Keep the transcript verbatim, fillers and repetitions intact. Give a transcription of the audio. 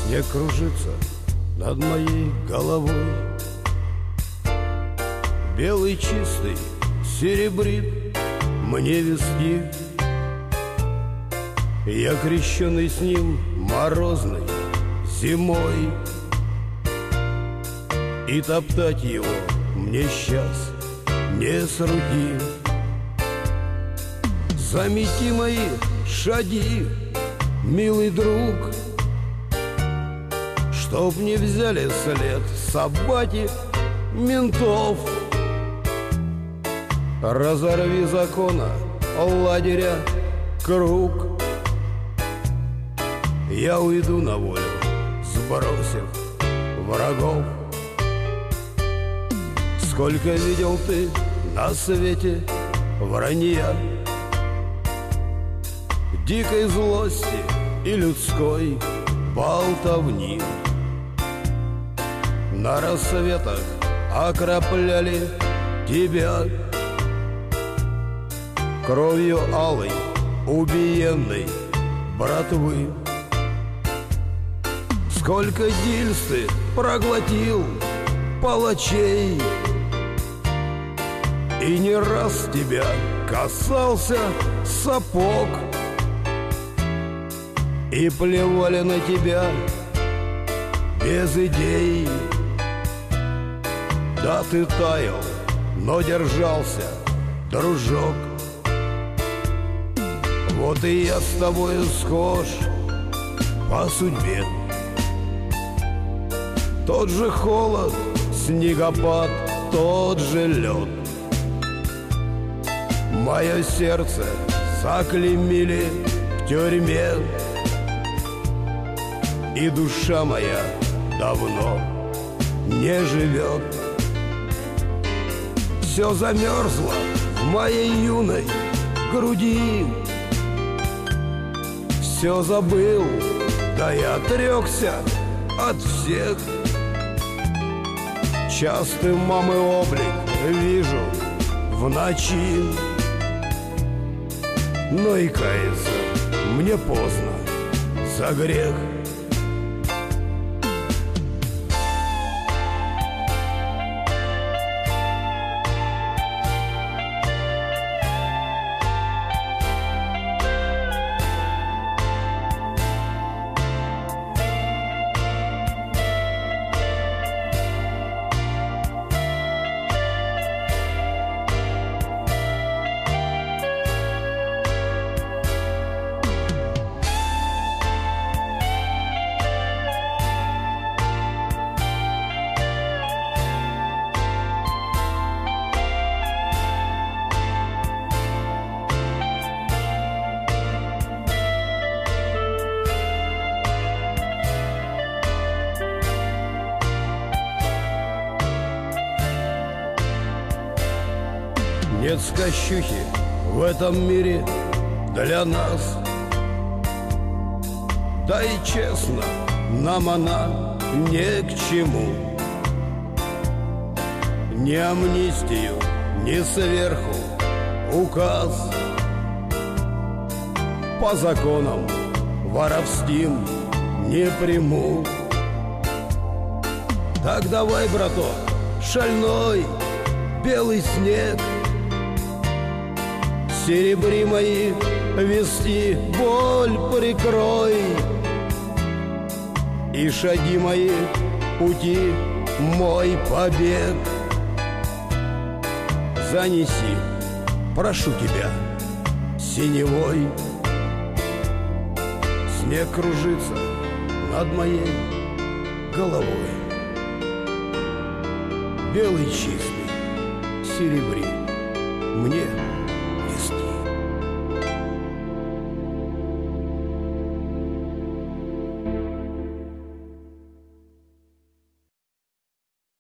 снег кружится над моей головой. Белый чистый серебрит мне виски. Я крещеный с ним морозной зимой, и топтать его мне сейчас не с руки. Замети мои шаги, милый друг, чтоб не взяли след собаки ментов. Разорви закона лагеря круг, я уйду на волю, сбросив врагов. Сколько видел ты на свете вранья, дикой злости и людской болтовни. На рассветах окропляли тебя кровью алой убиенной братвы. Сколько гильз ты проглотил палачей, и не раз тебя касался сапог, и плевали на тебя без идей. Да ты таял, но держался, дружок. Вот и я с тобою схож по судьбе. Тот же холод, снегопад, тот же лед. Мое сердце заклеймили в тюрьме, и душа моя давно не живет. Все замерзло в моей юной груди. Все забыл, да и отрекся от всех. Частый мамы облик вижу в ночи, но и каяться мне поздно за грех. Нет скощухи в этом мире для нас. Да и честно, нам она ни к чему. Ни амнистию, ни сверху указ. По законам воровским не приму. Так давай, браток, шальной белый снег, серебри мои виски, боль прикрой, и шаги мои пути мой побег. Занеси, прошу тебя, синевой. Снег кружится над моей головой. Белый чистый серебри мне